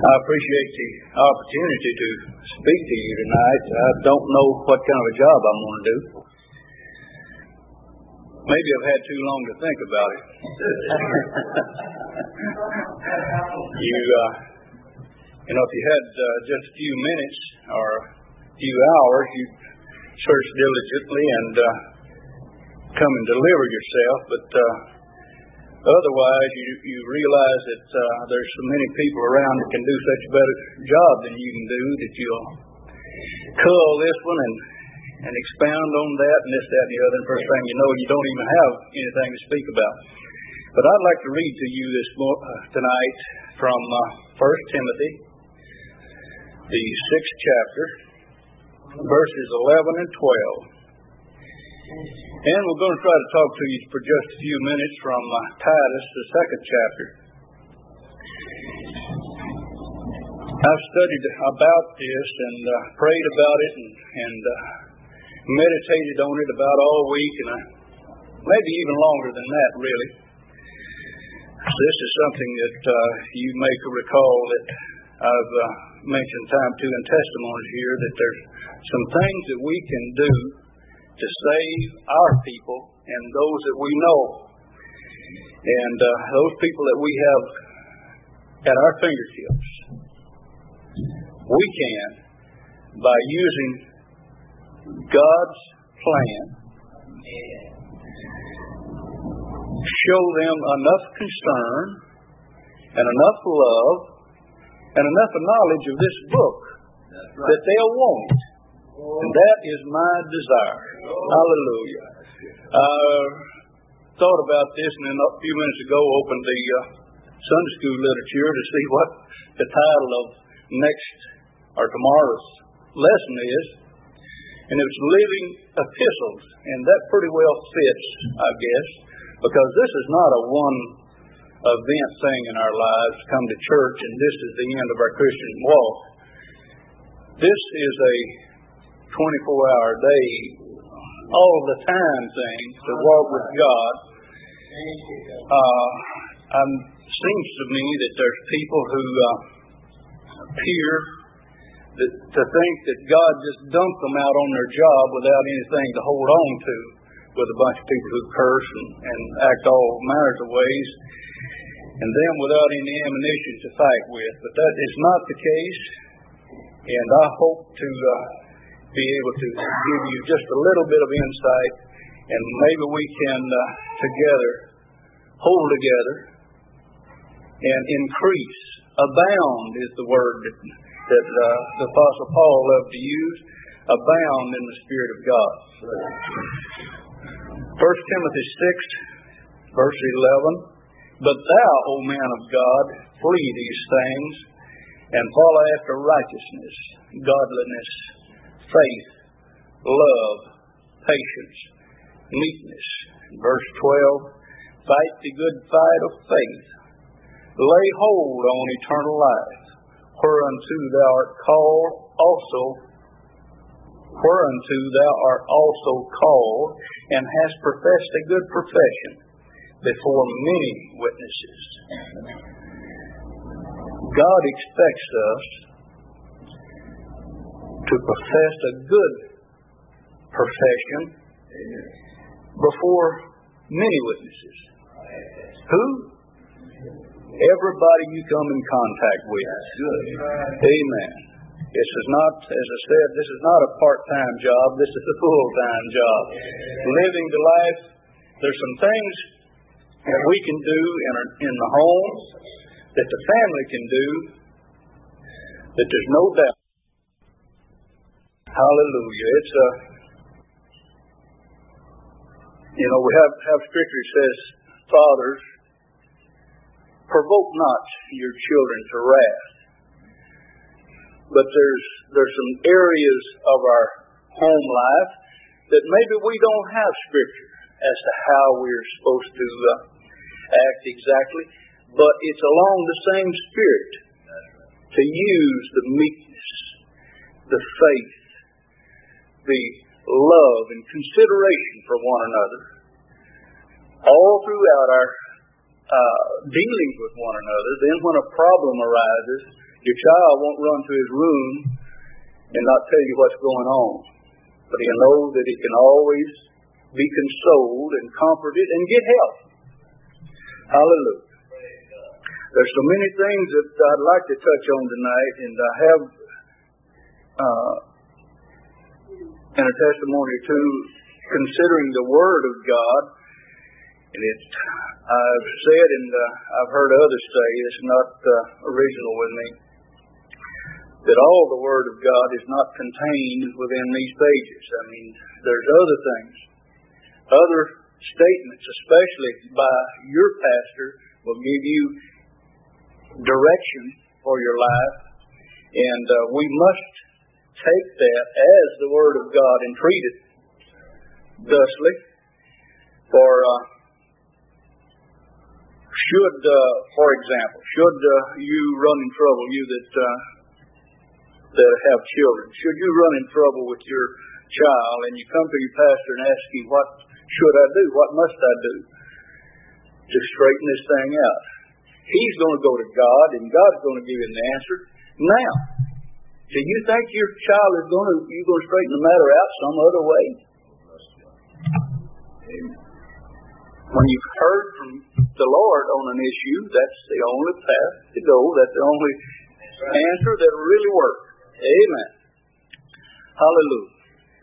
I appreciate the opportunity to speak to you tonight. I don't know what kind of a job I'm going to do. Maybe I've had too long to think about it. If you had just a few minutes or a few hours, you'd search diligently and come and deliver yourself. But otherwise, you realize that there's so many people around that can do such a better job than you can do that you'll cull this one and expound on that and this, that, and the other. And first thing you know, you don't even have anything to speak about. But I'd like to read to you tonight from 1 Timothy, the 6th chapter, verses 11 and 12. And we're going to try to talk to you for just a few minutes from Titus, the 2nd chapter. I've studied about this and prayed about it and meditated on it about all week, and maybe even longer than that, really. This is something that you may recall that I've mentioned time to in testimonies here, that there's some things that we can do to save our people and those that we know. And those people that we have at our fingertips, we can, by using God's plan, show them enough concern and enough love and enough knowledge of this book that they'll want it. And that is my desire. Hallelujah. Thought about this, and then a few minutes ago opened the Sunday school literature to see what the title of next or tomorrow's lesson is. And it's Living Epistles. And that pretty well fits, I guess, because this is not a one event thing in our lives, come to church and this is the end of our Christian walk. This is a 24-hour day, all the time thing to walk with God. Seems to me that there's people who appear to think that God just dumped them out on their job without anything to hold on to, with a bunch of people who curse and act all manners of ways, and them without any ammunition to fight with. But that is not the case, and I hope to be able to give you just a little bit of insight, and maybe we can together hold together and increase. Abound is the word that the Apostle Paul loved to use. Abound in the Spirit of God. 1 Timothy 6, verse 11. But thou, O man of God, flee these things, and follow after righteousness, godliness, faith, love, patience, meekness. Verse 12. Fight the good fight of faith. Lay hold on eternal life, whereunto thou art also called, and hast professed a good profession before many witnesses. God expects us to profess a good profession before many witnesses. Who? Everybody you come in contact with. Amen. This is not, as I said, this is not a part-time job. This is a full-time job. Living the life, there's some things that we can do in the home, that the family can do, that there's no doubt. Hallelujah. It's we have scripture that says, fathers, provoke not your children to wrath. But there's some areas of our home life that maybe we don't have scripture as to how we're supposed to act exactly, but it's along the same spirit to use the meekness, the faith, the love and consideration for one another all throughout our dealings with one another. Then when a problem arises Your child won't run to his room and not tell you what's going on, but he'll know that he can always be consoled and comforted and get help. Hallelujah. There's so many things that I'd like to touch on tonight, and I have in a testimony or two considering the Word of God. And I've said, and I've heard others say, it's not original with me, that all the Word of God is not contained within these pages. I mean, there's other things, other statements, especially by your pastor, will give you direction for your life, and we must take that as the Word of God and treat it thusly. For for example, should you run in trouble, you that have children, should you run in trouble with your child and you come to your pastor and ask him, what should I do? What must I do to straighten this thing out? He's going to go to God, and God's going to give him the answer. Now, do you think your child is going to straighten the matter out some other way? When you've heard from the Lord on an issue, that's the only path to go. That's the only answer that will really work. Amen. Hallelujah.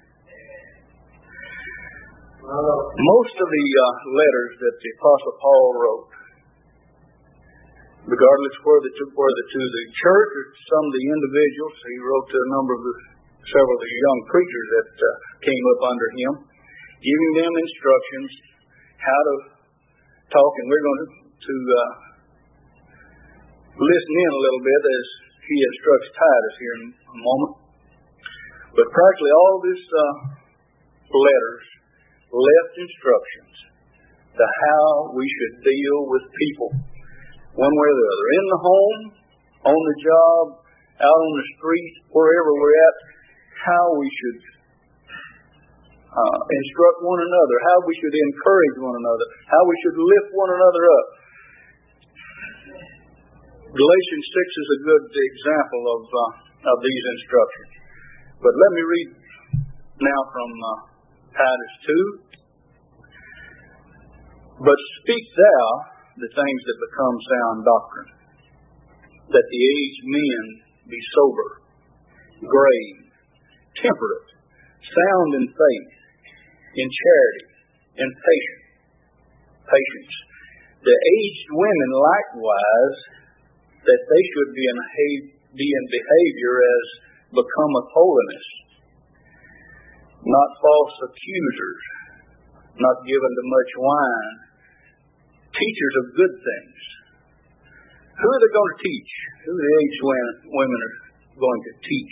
Most of the letters that the Apostle Paul wrote, regardless whether to the church or to some of the individuals, he wrote to several of the young preachers that came up under him, giving them instructions how to talk. And we're going to listen in a little bit as he instructs Titus here in a moment. But practically all these letters left instructions to how we should deal with people, one way or the other, in the home, on the job, out on the street, wherever we're at, how we should instruct one another, how we should encourage one another, how we should lift one another up. Galatians 6 is a good example of these instructions. But let me read now from Titus 2. But speak thou the things that become sound doctrine, that the aged men be sober, grave, temperate, sound in faith, in charity, in patience. The aged women likewise, that they should be in behavior as becometh holiness, not false accusers, not given to much wine, teachers of good things. Who are they going to teach? Who are the aged women are going to teach?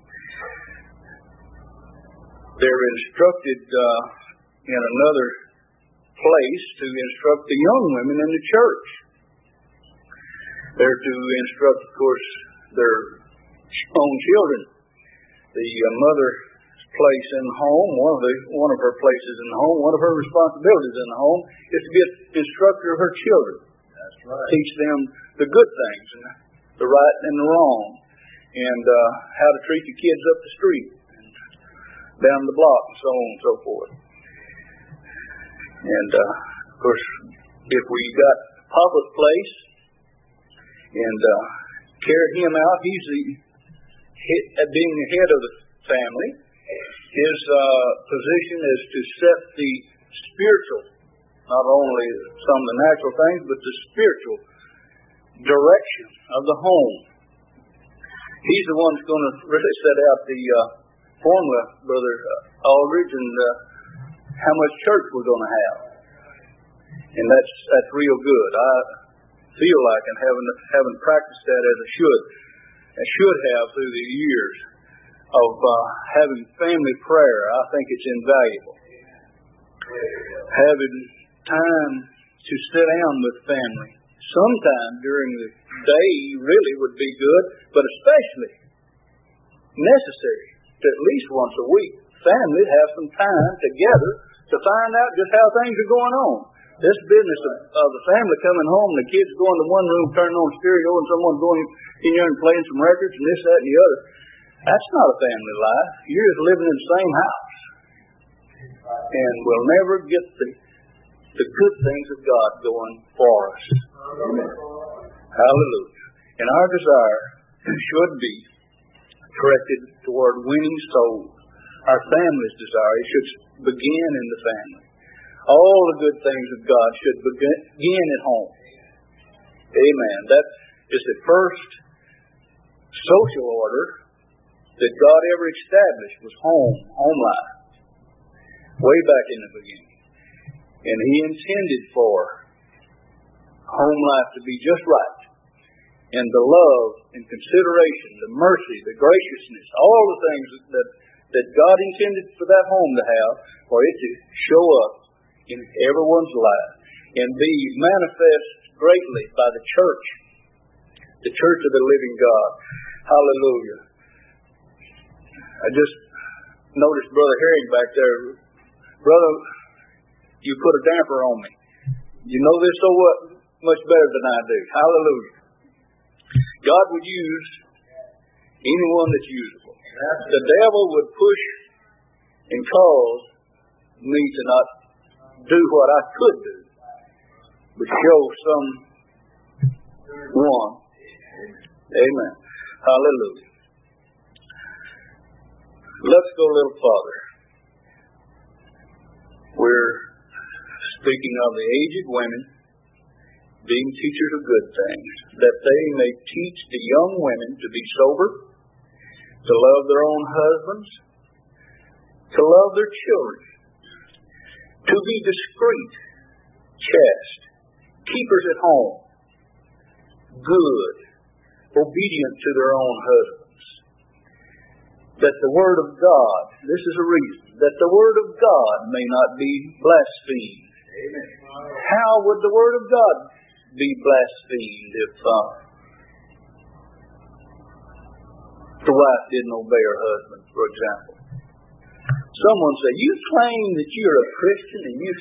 They're instructed in another place to instruct the young women in the church. They're to instruct, of course, their own children. The mother's place in the home, one of her places in the home, one of her responsibilities in the home is to be an instructor of her children. That's right. Teach them the good things, and the right and the wrong, and how to treat the kids up the street, and down the block, and so on and so forth. And of course, if we got Papa's place and carry him out, he's being the head of the family. His position is to set the spiritual, not only some of the natural things, but the spiritual direction of the home. He's the one that's going to really set out the formula, Brother Aldridge, and how much church we're going to have. And that's real good. I feel like, and having practiced that as I should have through the years of having family prayer, I think it's invaluable. Having time to sit down with family sometime during the day really would be good, but especially necessary to at least once a week, family have some time together to find out just how things are going on. This business of the family coming home, the kids going to one room, turning on stereo, and someone going in there and playing some records and this, that, and the other. That's not a family life. You're just living in the same house. And we'll never get the good things of God going for us. Amen. Hallelujah. And our desire should be directed toward winning souls. Our family's desire, it should begin in the family. All the good things of God should begin at home. Amen. That is the first social order that God ever established, was home life, way back in the beginning. And He intended for home life to be just right. And the love and consideration, the mercy, the graciousness, all the things that God intended for that home to have, for it to show up in everyone's life and be manifest greatly by the church of the living God. Hallelujah. I just noticed Brother Herring back there. Brother, you put a damper on me. You know this so much better than I do. Hallelujah. God would use anyone that's usable. The devil would push and cause me to not do what I could do, but show someone. Amen. Hallelujah. Let's go a little farther. We're speaking of the aged women being teachers of good things, that they may teach the young women to be sober, to love their own husbands, to love their children, to be discreet, chaste, keepers at home, good, obedient to their own husbands. That the word of God, this is a reason, that the word of God may not be blasphemed. Amen. How would the word of God be blasphemed if the wife didn't obey her husband, for example? Someone said, you claim that you're a Christian and you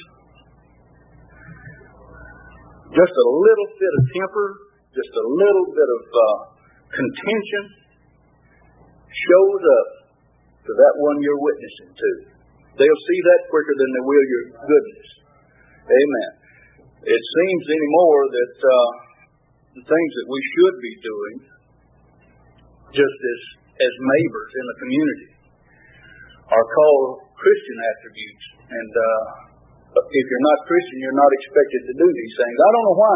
just a little bit of temper, just a little bit of contention shows up to that one you're witnessing to. They'll see that quicker than they will your goodness. Amen. It seems anymore that the things that we should be doing, just as neighbors in the community, are called Christian attributes. And if you're not Christian, you're not expected to do these things. I don't know why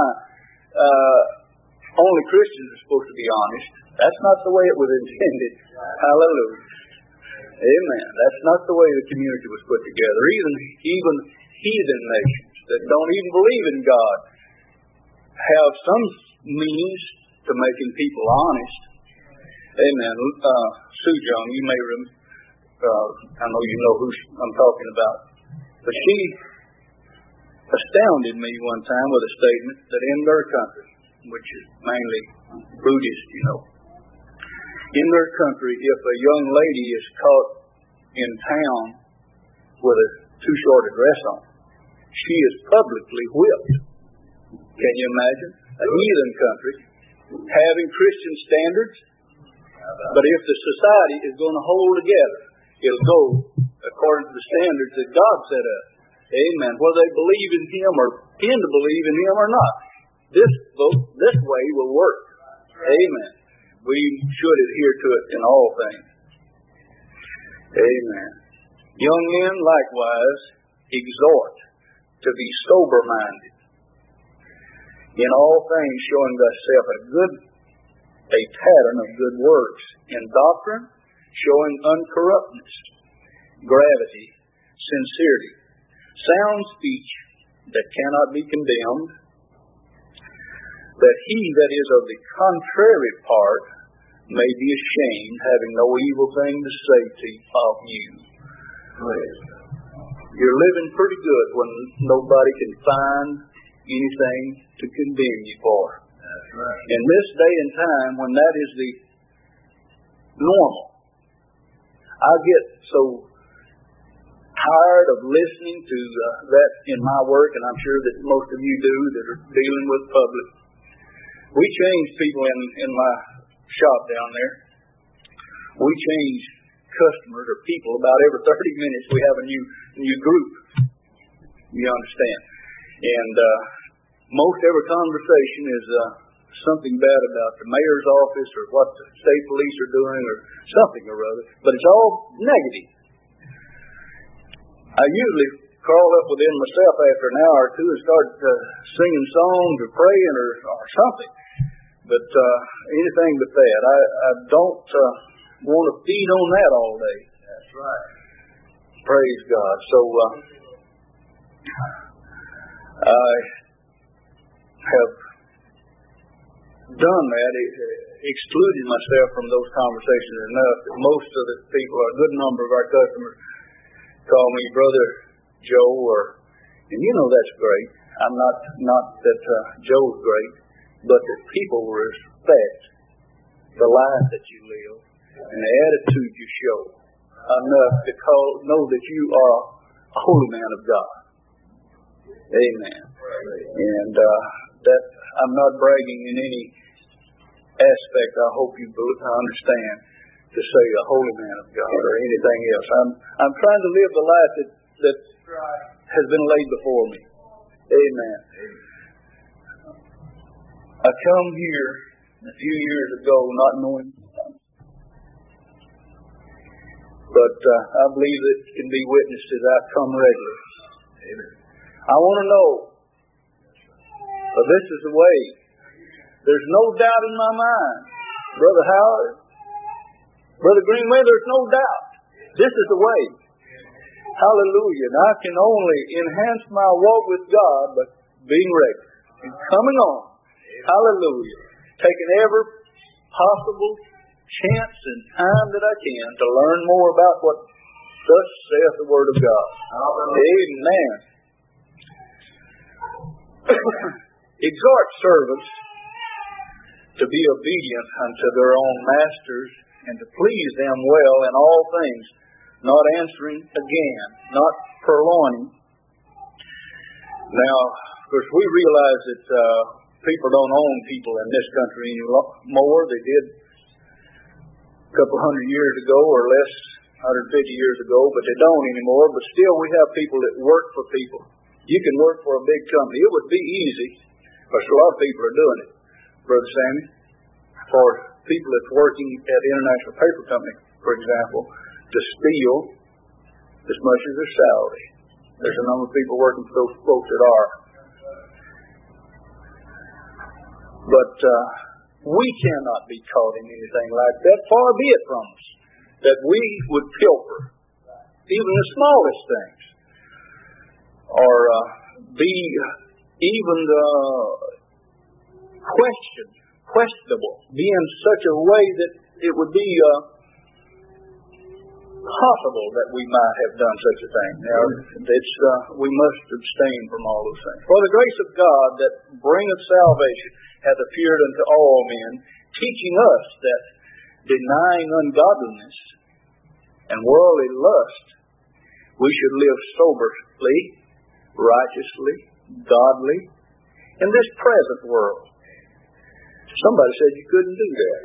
only Christians are supposed to be honest. That's not the way it was intended. Hallelujah. Amen. That's not the way the community was put together. Even heathen nations that don't even believe in God have some means to making people honest. Amen. Sue Joan, you may I know you know who I'm talking about, but she astounded me one time with a statement that in their country, which is mainly Buddhist, in their country, if a young lady is caught in town with a too short a dress on, she is publicly whipped. Can you imagine? A heathen country having Christian standards, but if the society is going to hold together, it'll go according to the standards that God set up. Amen. Whether they believe in Him or tend to believe in Him or not, this way will work. Amen. We should adhere to it in all things. Amen. Young men likewise exhort to be sober-minded, in all things showing thyself a pattern of good works, in doctrine showing uncorruptness, gravity, sincerity, sound speech that cannot be condemned, that he that is of the contrary part may be ashamed, having no evil thing to say of you. You're living pretty good when nobody can find anything to condemn you for. That's right. In this day and time, when that is the normal, I get so tired of listening to that in my work, and I'm sure that most of you do that are dealing with public. We change people in my shop down there. We change customers or people about every 30 minutes. We have a new group. You understand? And most every conversation is something bad about the mayor's office or what the state police are doing or something or other. But it's all negative. I usually crawl up within myself after an hour or two and start singing songs or praying or something. But anything but that. I don't want to feed on that all day. That's right. Praise God. So I have done that, excluding myself from those conversations enough that most of the people, a good number of our customers, call me Brother Joe, and you know that's great. I'm not that Joe's great, but that people respect the life that you live and the attitude you show enough to know that you are a holy man of God. Amen. And that I'm not bragging in any aspect. I hope you understand to say a holy man of God or anything else. I'm trying to live the life that has been laid before me. Amen. I come here a few years ago not knowing, but I believe it can be witnessed as I come regularly. Amen. I want to know, this is the way. There's no doubt in my mind, Brother Howard, Brother Greenway, there's no doubt. This is the way. Hallelujah. And I can only enhance my walk with God by being regular and coming on. Hallelujah. Taking every possible chance and time that I can to learn more about what thus saith the Word of God. Amen. Exhort servants to be obedient unto their own masters and to please them well in all things, not answering again, not purloining. Now, of course, we realize that people don't own people in this country anymore. They did a couple hundred years ago or less, 150 years ago, but they don't anymore. But still, we have people that work for people. You can work for a big company. It would be easy, because a lot of people are doing it, Brother Sammy, for people that's working at the International Paper Company, for example, to steal as much as their salary. There's a number of people working for those folks that are. But we cannot be caught in anything like that. Far be it from us that we would pilfer even the smallest things, or be even questionable, be in such a way that it would be possible that we might have done such a thing. Now, we must abstain from all those things. For the grace of God that bringeth salvation hath appeared unto all men, teaching us that denying ungodliness and worldly lust, we should live soberly, righteously, godly in this present world. Somebody said you couldn't do that,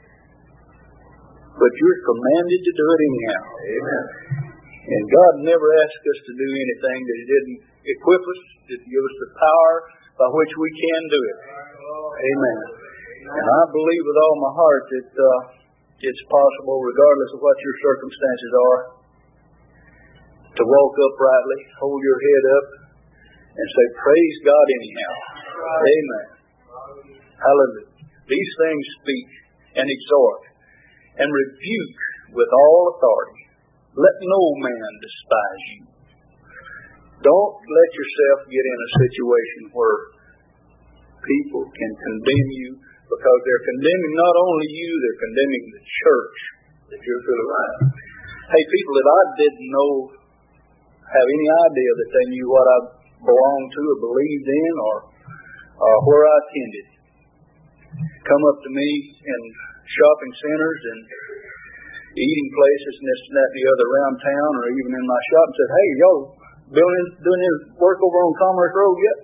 but you're commanded to do it anyhow. Amen. And God never asked us to do anything that He didn't equip us, didn't give us the power by which we can do it. Amen. And I believe with all my heart that it's possible, regardless of what your circumstances are, to walk uprightly, hold your head up, and say, praise God anyhow. Amen. Hallelujah. These things speak and exhort and rebuke with all authority. Let no man despise you. Don't let yourself get in a situation where people can condemn you, because they're condemning not only you, they're condemning the church that you're through life. Hey, people that I didn't know, have any idea that they knew what I belonged to or believed in or where I attended, come up to me in shopping centers and eating places and this and that and the other around town, or even in my shop, and said, "Hey, y'all doing any work over on Commerce Road yet?"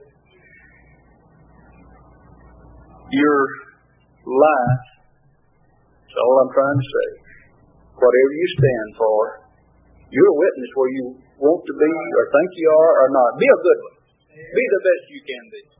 Your life, that's all I'm trying to say. Whatever you stand for, you're a witness where you want to be or think you are or not. Be a good one. Be the best you can be.